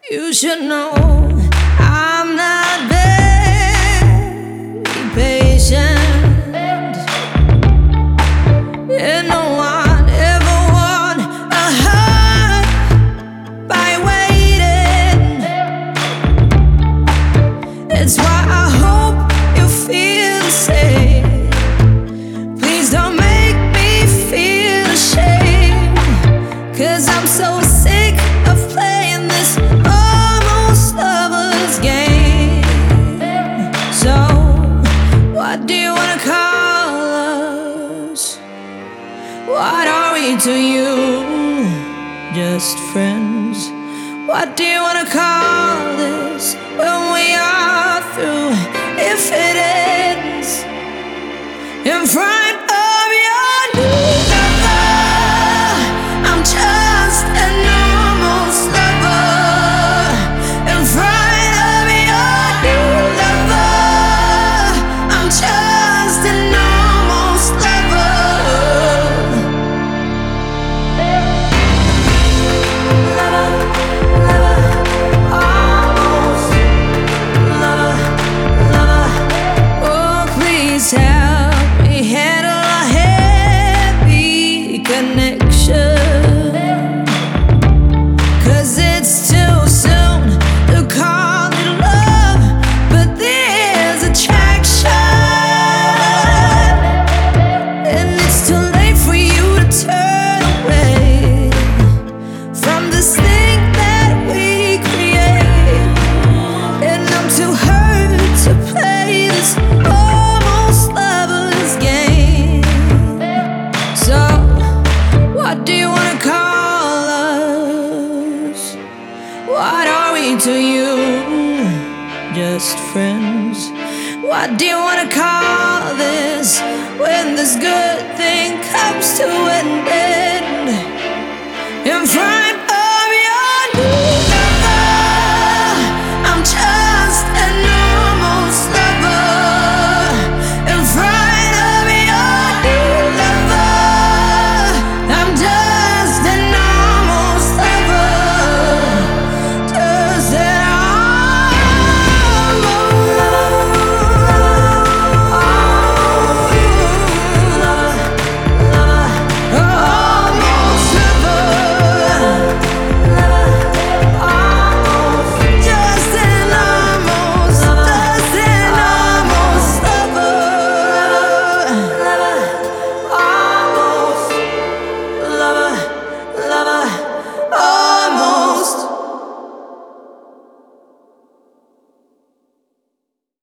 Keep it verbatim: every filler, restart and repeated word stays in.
You should know I'm not very patient, and no one ever won a heart by waiting. It's why I hope you feel the same. Please don't make me feel ashamed, 'cause I'm so sick of playing this almost lover's game. So, what do you wanna call us? What are we to you? Just friends? What do you wanna call this when we are through? If it ends in front of your new lover, I'm just an almost lover. In front of your new lover, I'm just an almost lover. Help me handle a heavy connection, 'cause it's too soon to call it love, but there's attraction, and it's too late for you to turn away from this thing that we create, and I'm too hurt to play this to you, just friends. What do you wanna call this when this good thing comes to an end?